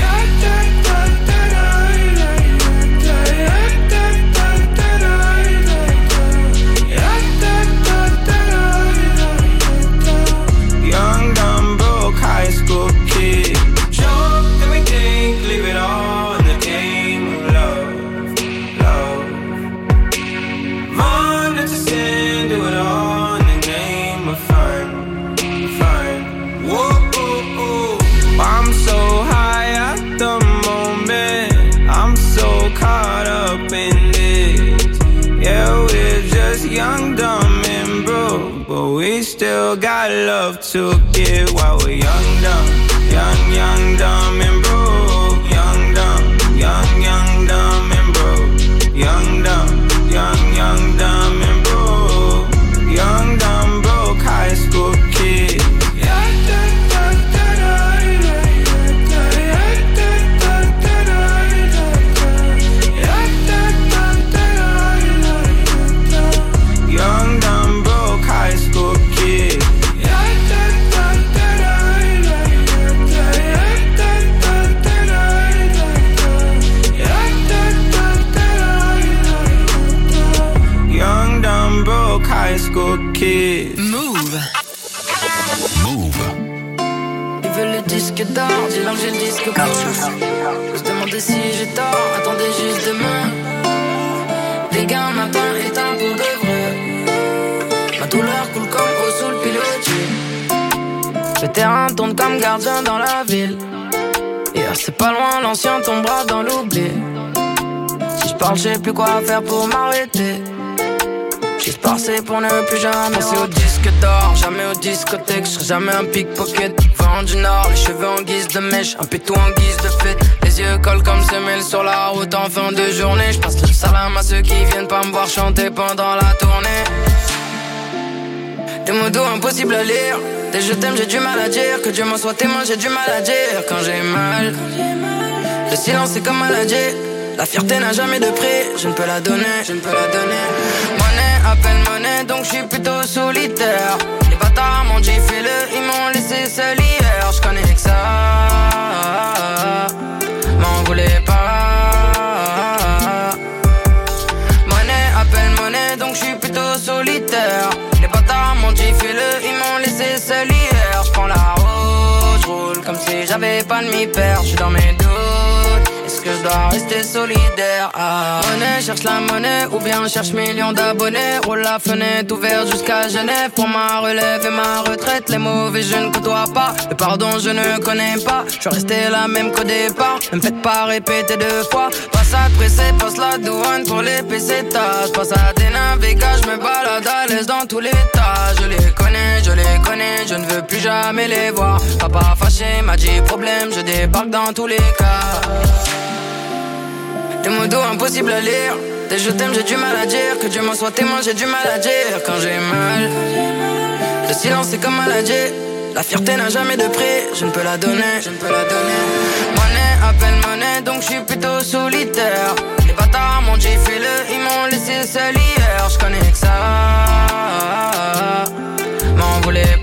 Young, dumb, broke high school kid. Jump, everything, leave it all in the game of love. Run into sin, do it all in the name of fun. Whoa, I'm so high at the moment, I'm so caught up in this. Yeah, we're just young, dumb, and broke, but we still got love to give while we're young, dumb, and broke. Young, dumb, and broke. Young, dumb, and broke. Young, dumb, broke high school kid. disque d'or, dis-leur que j'ai le disque blanc. Je demandais si j'ai tort, attendez juste demain. Les gars, matin est un pour de vrai. Ma douleur coule comme eau sous le pilotis. Le terrain tourne comme gardien dans la ville. Et c'est pas loin, l'ancien tombera dans l'oubli. Si je parle, je sais plus quoi faire pour m'arrêter. J'ai passé pour ne plus jamais penser au disque d'or, jamais aux discothèques. Je serai jamais un pickpocket. Vent du Nord, les cheveux en guise de mèche, un pétou en guise de fête. Les yeux collent comme semelles sur la route en fin de journée. Je passe le salam à ceux qui viennent pas me voir chanter pendant la tournée. Des mots doux impossibles à lire. Des je t'aime, j'ai du mal à dire. Que Dieu m'en soit témoin, j'ai du mal à dire. Quand j'ai mal, le silence est comme maladie. La fierté n'a jamais de prix, je ne peux la donner, je ne peux la donner. Monnaie appelle monnaie, donc je suis plutôt solitaire. Les bâtards m'ont dit fais-le, ils m'ont laissé seul hier. Je connais que ça, m'en voulez pas. Monnaie appelle monnaie, donc je suis plutôt solitaire. Les bâtards m'ont dit fais-le, ils m'ont laissé seul hier. Je prends la route, je roule comme si j'avais pas de mi-père. Je suis dans mes doutes. Est-ce que je dois rester solidaire? Monnaie, cherche la monnaie ou bien cherche millions d'abonnés. Roule la fenêtre ouverte jusqu'à Genève. Pour ma relève et ma retraite, les mauvais je ne côtoie pas. Le pardon je ne connais pas. Je suis resté la même qu'au départ. Ne me faites pas répéter deux fois. Passe à pressé, passe la douane pour les pesetas. Passe à des navigas, je me balade à l'aise dans tous les tas. Je les connais, je ne veux plus jamais les voir. Papa fâché m'a dit problème, je débarque dans tous les cas. Des mots doux impossibles à lire. Des je t'aime, j'ai du mal à dire. Que Dieu m'en soit témoin, j'ai du mal à dire. Quand j'ai mal, le silence est comme maladie. La fierté n'a jamais de prix, je ne peux la donner, je ne peux la donner. Monnaie appelle monnaie, donc je suis plutôt solitaire. Les bâtards m'ont dit fais-le, ils m'ont laissé seul hier. Je connais que ça, m'en voulez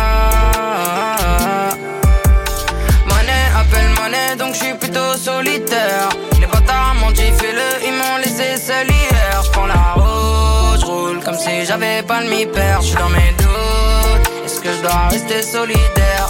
pas. Monnaie appelle monnaie, donc je suis plutôt solitaire. Les bâtards m'ont dit fais-le, ils m'ont laissé seul hier. Je prends la route, je roule comme si j'avais pas de mi-père. Je suis dans mes doutes, est-ce que je dois rester solidaire?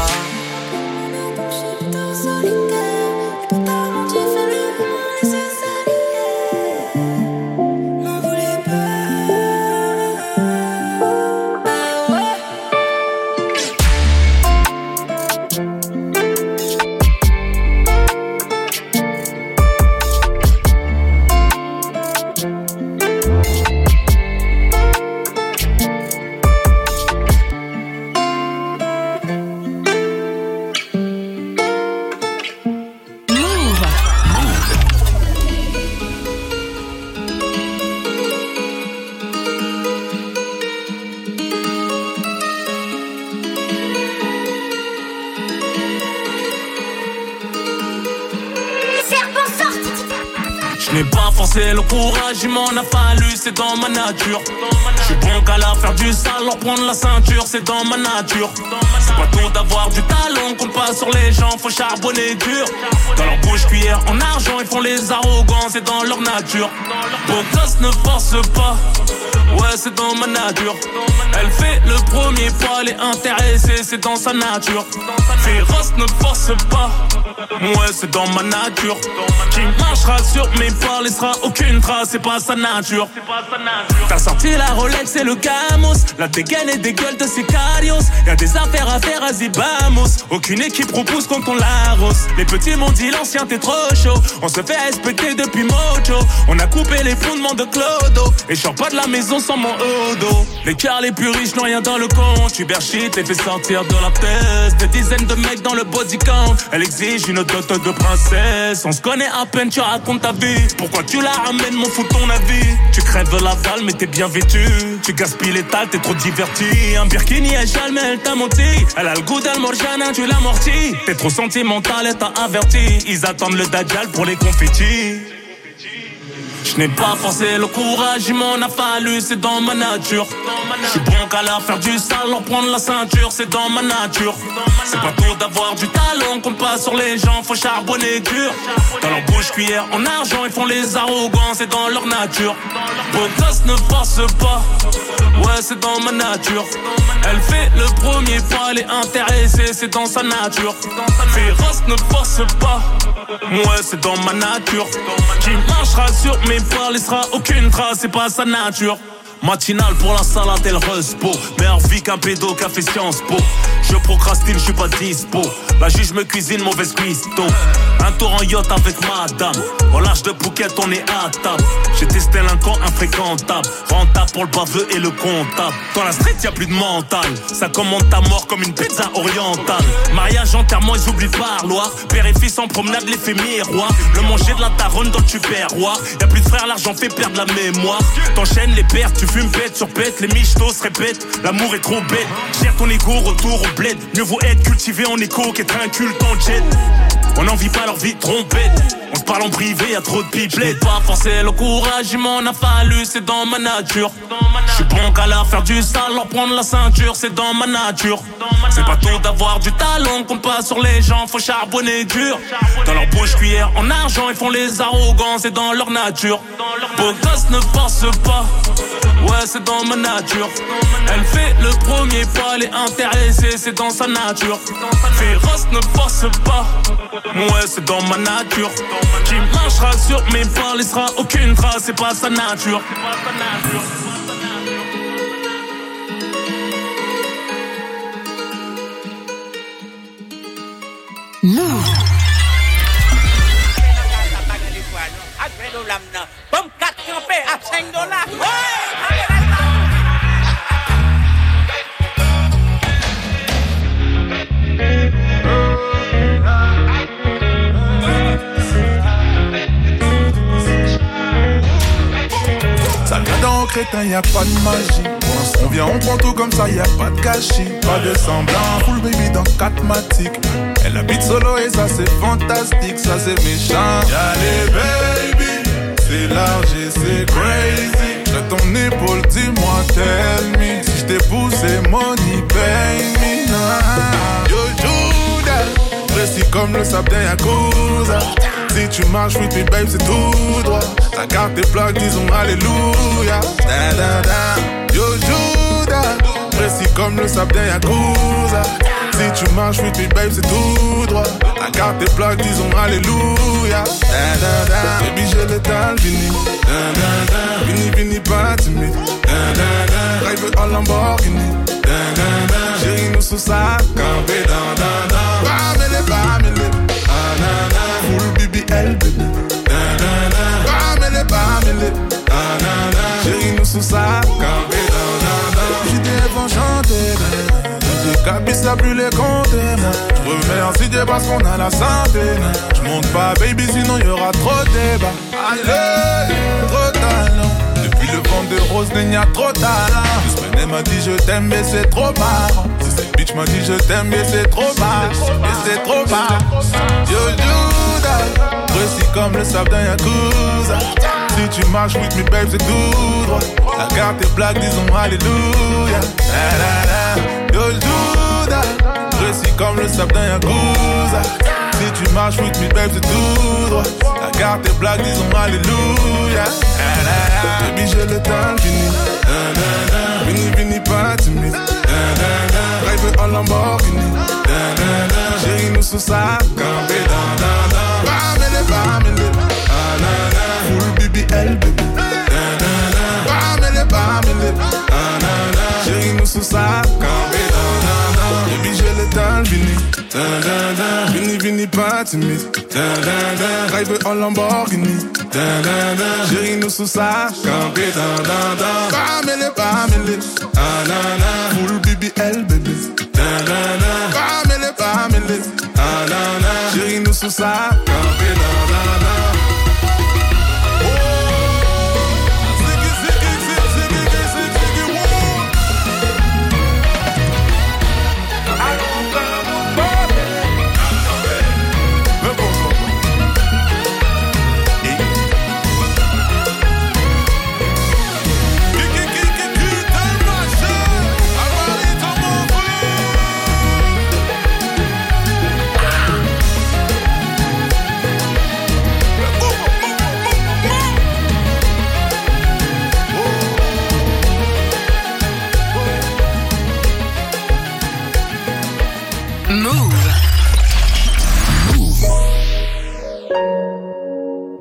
Le courage, il m'en a fallu, c'est dans ma nature. Je suis bon qu'à la faire du sale, leur prendre la ceinture, c'est dans ma nature. C'est pas tout d'avoir du talent, compte pas sur les gens, faut charbonner dur. Dans leur bouche cuillère en argent, ils font les arrogants, c'est dans leur nature. Beau gosse ne force pas, ouais c'est dans ma nature. Elle fait le premier pas, elle est intéressée, c'est dans sa nature. Féroce ne force pas, ouais c'est dans ma nature. Qui marchera sur mes pas, laissera aucune trace, c'est pas sa nature. T'as sorti la Rolex et le Camos, la dégaine et des gueules de Sicarios. Y'a des affaires à faire à Zibamos, aucune équipe repousse quand on l'arrose. Les petits m'ont dit l'ancien t'es trop chaud, on se fait respecter depuis Mojo. On a coupé les fondements de Clodo, et je sors pas de la maison sans mon odo. Les cars les plus riches n'ont rien dans le compte, Uber shit les fait sortir de la tête. Des dizaines de mecs dans le body count, elle exige une dot de princesse. On se connaît à peine, tu racontes ta vie. Pourquoi tu la ramènes, m'en fous ton avis. Tu crèves la dalle mais t'es bien vêtu. Tu gaspilles les tales, t'es trop diverti. Un Birkini à Chal mais elle t'a menti. Elle a le goût d'Almorjana, tu l'as morti. T'es trop sentimental, elle t'a averti. Ils attendent le Dajjal pour les confettis. Je n'ai pas forcé le courage, il m'en a fallu, c'est dans ma nature. Je suis bon qu'à la faire du sale, leur prendre la ceinture, c'est dans ma nature. C'est pas tout d'avoir du talent, compte pas sur les gens, faut charbonner dur. Dans leur bouche cuillères en argent, ils font les arrogants, c'est dans leur nature. Beau gosse ne force pas, ouais c'est dans ma nature. Elle fait le premier pas, elle est intéressée, c'est dans sa nature. Féroce ne force pas, ouais c'est dans ma nature. Qui marchera sur mes pas, laissera aucune trace, c'est pas sa nature. Matinale pour la salade et le respo. Meilleure vie qu'un pédo qui a fait Sciences Po. Je procrastine, je suis pas dispo. La juge me cuisine, mauvaise cuistot. Un tour en yacht avec madame. Au large de Phuket, on est à table. J'ai testé l'incant infréquentable. Rentable pour le baveux et le comptable. Dans la street, y'a plus de mental. Ça commande ta mort comme une pizza orientale. Mariage, enterrement, ils oublient le parloir. Père et fils en promenade, l'effet miroir. Le manger de la taronne dans le tupperware. Y'a plus de frères, l'argent fait perdre la mémoire. T'enchaînes les pertes, tu fumes pète sur pète. Les michtos se répètent, l'amour est trop bête. Gère ton ego, retour au bled. Mieux vaut être cultivé en écho qu'être inculte en jet. On n'en vit pas leur vie trompette. On se parle en privé, y'a trop de pipelettes. J'ai pas forcé le courage, il m'en a fallu, c'est dans ma nature. J'suis bon qu'à la faire du sale, leur prendre la ceinture, c'est dans ma nature. C'est pas tout d'avoir du talent, compte pas sur les gens, faut charbonner dur. Dans leur bouche cuillère en argent, ils font les arrogants, c'est dans leur nature. Beau gosse ne force pas, ouais c'est dans ma nature. Elle fait le premier pas, elle est intéressée, c'est dans sa nature. Féroce ne force pas, ouais c'est dans ma nature. Qui marchera sur mes pas, laissera aucune trace, c'est pas sa nature. Move. Pomme 4 campés à $5. Ouais! Ça vient dans crétin, y'a pas de magie. On vient, on prend tout comme ça, y'a pas de gâchis. Pas de semblant, full baby dans 4 matiques. Elle habite solo et ça c'est fantastique, ça c'est méchant. Y'a les baby, c'est large et c'est crazy. J'ai ton épaule, dis-moi, tell me. Si j't'ai poussé, money, pay me. Yo Judas, précis comme le sable d'un Yakuza. Si tu marches with me babe, c'est tout droit. Ta carte est plaque, disons alléluia. Da da da. Yo Judas, précis comme le sable d'un Yakuza. Si tu marches with me babe, c'est tout droit. Ta carte est plaque, disons alléluia. Da da da. Baby j'ai l'étal fini. Da da da. Vini vini pas timide. Da da da. Drive en Lamborghini. Da da da. Chérie nous sous sa campé. Da da da. Bamele. Ah na na. Full BBL baby. Da da da. Bamele. Ah na na. Chérie nous sous sa campé. Da da da. J'étais vont chanter. Cabis a plus les compter. Remercie Dieu parce qu'on a la santé. J'monte pas baby sinon y'aura trop de débat. Allez, trop talent. Depuis le vent de rose il y a trop de talent. This man m'a dit je t'aime mais c'est trop marrant. Si cette bitch m'a dit je t'aime mais c'est trop marrant. Mais c'est trop marrant. Yo Judas, précis comme le sable d'un Yakuza. Si tu marches with me babe c'est tout droit. La carte est black disons alléluia. La la la. Yo Judas, précis comme le sable d'un Yakuza. Si tu marches with me babe c'est tout droit. La carte est black disons alléluia. La la la. Baby j'ai le temps fini. Da da da. Vini vini pas timide. Da da da. Drive en Lamborghini. Da da da. Chérie nous sous sa campé. Da da da. Bamele. Ah na na. Full BBL baby. Da da da. Bamele. Ah na na. Chérie nous sous sa campé. Da da da. Baby j'ai le temps fini. Da da da. Vini pas timide. Da da da. Drive en Lamborghini. Da da da. Chérie nous sous sa campé. Da da da. Bamele. Ah na na. Full BBL baby. Da da da. Bamele. Ah na na. Chérie nous sous sa campé. Da da da.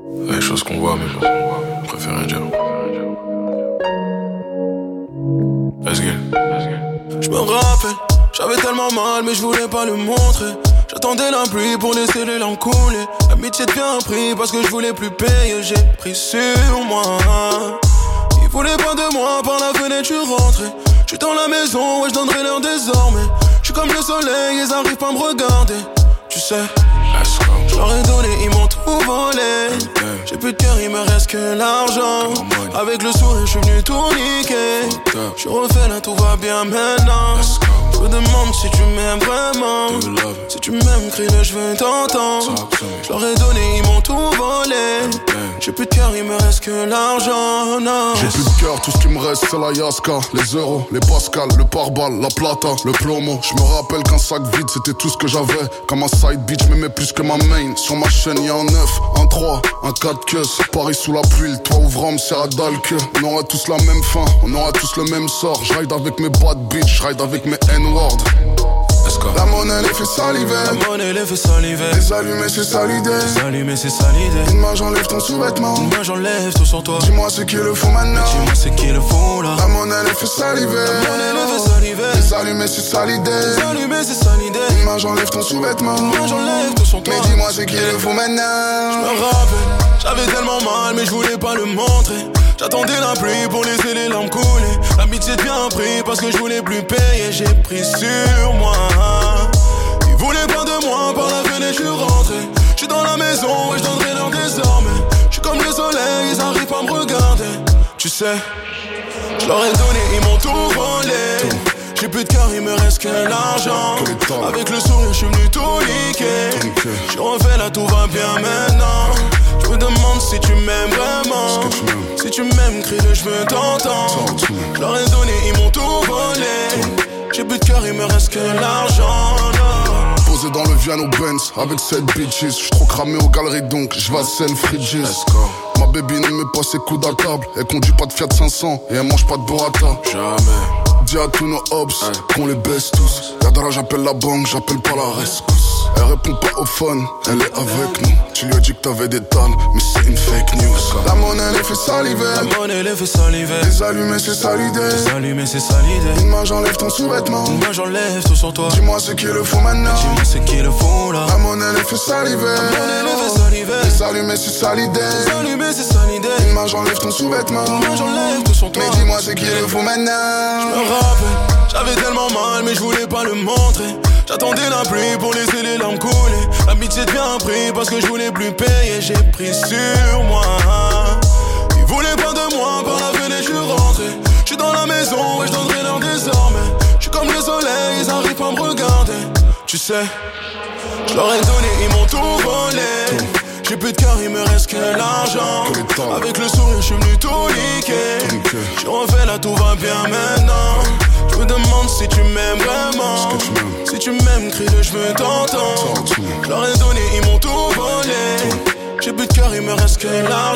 Les choses qu'on voit, mais bon, je préfère rien dire. Let's get. Je me rappelle, j'avais tellement mal, mais je voulais pas le montrer. J'attendais la pluie pour laisser les larmes couler. L'amitié devient un prix parce que je voulais plus payer. J'ai pris sur moi. Ils voulaient pas de moi, par la fenêtre je suis rentré. Je suis dans la maison, ouais je donnerai l'heure désormais. Je suis comme le soleil, ils arrivent pas à me regarder. Tu sais, je leur ai donné, ils m'ont tout volé. J'ai plus de cœur, il me reste que l'argent. Avec le sourire, je suis venu tout niquer. Je suis refait là, tout va bien maintenant. Je me demande si tu m'aimes vraiment. Si tu m'aimes, crie-le, je veux t'entendre. Je leur ai donné, ils m'ont tout volé. J'ai plus de cœur, il me reste que l'argent. Non. J'ai plus de cœur, tout ce qui me reste c'est la Yaska. Les euros, les Pascal, le pare-balles, la plata, le plomo. Je me rappelle qu'un sac vide c'était tout ce que j'avais. Comme un side bitch, m'aimais plus que ma main. Sur ma chaîne y'a un 9, un 3, un 4 queues. Paris sous la pluie, le toit ouvrant me sert à dalle que. On aura tous la même fin, on aura tous le même sort. J'ride avec mes bad bitch, j'ride avec mes N-words. La monnaie les fait saliver. La monnaie les fait saliver. Les allumés c'est ça l'idée. Les allumés c'est ça l'idée. Une main j'enlève ton sous-vêtement. Une main j'enlève tout sur toi. Dis-moi ce qu'il le faut maintenant. Dis-moi ce qu'il le faut là. La monnaie les fait saliver. La monnaie les fait saliver. Les allumés c'est ça l'idée. Les allumés c'est ça l'idée. Une main j'enlève ton sous-vêtement. Une main j'enlève tout sur toi. Mais dis-moi ce qu'il le faut maintenant. Je me rappelle, j'avais tellement mal mais je voulais pas le montrer. J'attendais la pluie pour laisser les larmes couler. L'amitié devient un prix parce que je voulais plus payer. J'ai pris sur moi. Ils voulaient pas de moi, par la fenêtre je suis rentré. Je suis dans la maison et je donnerai l'heure désormais. Je suis comme le soleil, ils arrivent pas à me regarder. Tu sais, je leur ai donné, ils m'ont tout volé. J'ai plus de cœur, il me reste que l'argent. Avec le sourire, je suis venu tout niquer. Je refais là, tout va bien maintenant. Je me demande si tu m'aimes vraiment. Si tu m'aimes, crie-le, je veux t'entendre. Je leur ai donné, ils m'ont tout volé. J'ai plus de cœur, il me reste que l'argent. Posé dans le Viano Benz avec 7 bitches. J'suis trop cramé aux galeries donc j'vasselle Fridges. Ma baby ne met pas ses coudes à table. Elle conduit pas de Fiat 500 et elle mange pas de burrata. Jamais. Dis à tous nos hops qu'on les baisse tous. Yadara j'appelle la banque, j'appelle pas la rescousse. Elle répond pas au phone, elle est avec nous. Tu lui as dit que t'avais des tonnes, mais c'est une fake news. La monnaie les fait saliver. La monnaie les fait saliver. Les allumés c'est ça l'idée. Les allumés c'est ça l'idée. Une main j'enlève ton sous-vêtement. Une main j'enlève tout sur toi. Dis-moi ce qu'il le faut maintenant. Dis-moi ce qu'il le faut là. La monnaie les fait saliver. La monnaie les fait saliver. Les allumés c'est ça l'idée. Les allumés c'est ça l'idée. Une main j'enlève ton sous-vêtement. Une main j'enlève tout sur toi. Mais dis-moi ce qu'il le faut maintenant. Je me rappelle, j'avais tellement mal mais je voulais pas le montrer. J'attendais la pluie pour laisser les larmes couler. L'amitié devient un prix parce que je voulais plus payer. J'ai pris sur moi. Ils voulaient pas de moi, par la fenêtre je suis rentré. Je suis dans la maison et je donnerai l'heure désormais. Je suis comme le soleil, ils arrivent pas à me regarder. Tu sais, je leur ai donné, ils m'ont tout volé. J'ai plus de cœur, il me reste que l'argent. Avec le sourire, je suis venu tout niquer. Je refais là, tout va bien maintenant. Je me demande si tu m'aimes vraiment. Si tu m'aimes, crie-le, je veux t'entendre. Je leur ai donné, ils m'ont tout volé. J'ai plus de cœur, il me reste que l'argent.